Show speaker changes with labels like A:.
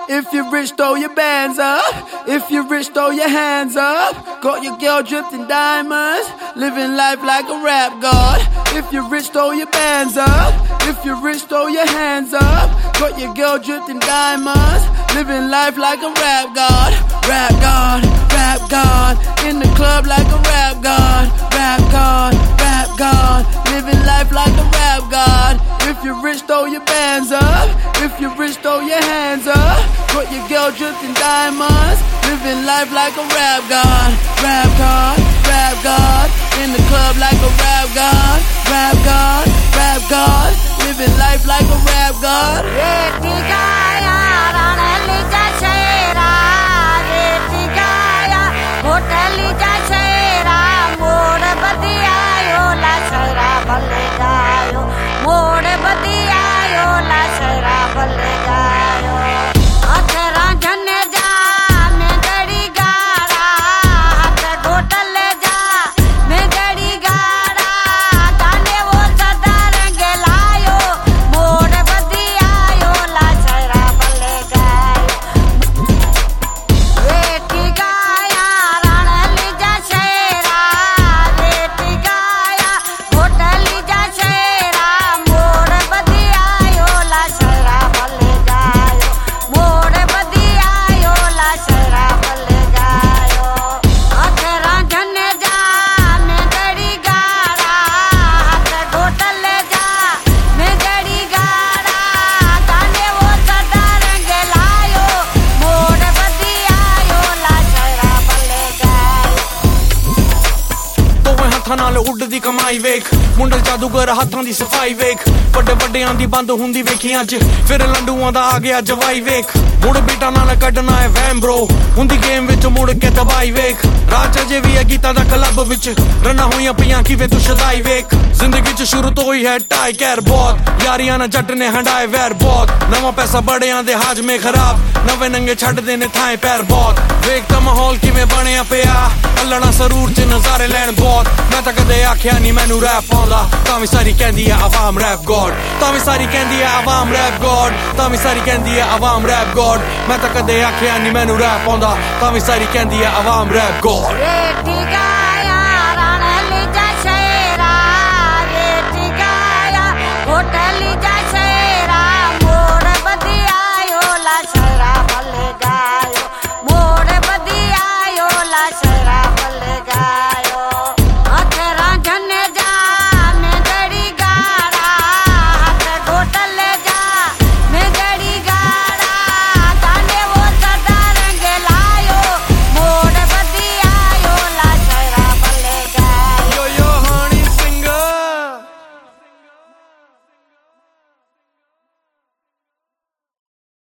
A: If you're rich, throw your bands up. If you're rich, throw your hands up. Got your girl dripped in diamonds, living life like a rap god. If you're rich, throw your bands up. If you're rich, throw your hands up. Got your girl dripped in diamonds, living life like a rap god. Rap god, rap god. In the club like a rap god. Rap god, rap god. Living life like a rap god. If you're rich, throw your bands up. If you're rich, throw your hands up. Got your girl dripped in diamonds, living life like a rap god. Rap god, rap god. In the club like a rap god. Rap god, rap god. Living life like a rap god.
B: नाल उड़दी कमाई वेख मुंडल जादूगर हाथां दी सफाई वेख बड़े बड़ियां दी बंद हुंदी वेखी अज फिर लंडूआं दा आ गया जवाई वेख मुड़ बीटा नाल कड्डना है वैम ब्रो हुंदी गेम विच मुड़ के दबाई वेख राज अजे भी है गीता दा क्लब विच रना होइयां पियां किवें तू शदाई वेख जिंदगी च शुरू तो होई है टाई कैर बहुत यारियां ना जट ने हंडाए वैर बहुत नवा पैसा बड़ियां दे हाजमे खराब नवे नंगे छड्ड दे ने थाए पैर बहुत वेख ता माहौल किवें बणिया पिया अल्लड़ा सरूर च नजारे लैण बहुत मैं तां कदे आखिया नहीं मैनू रैप आउंदा तां वी सारी कहंदी है आवाम रैप गॉड तां वी सारी कहंदी है आवाम रैप गॉड तां वी सारी कहंदी है आवाम रैप गॉड मैं तां कदे आखिया नहीं मैनू रैप आउंदा तां वी सारी कहंदी है आवाम रैप गॉड।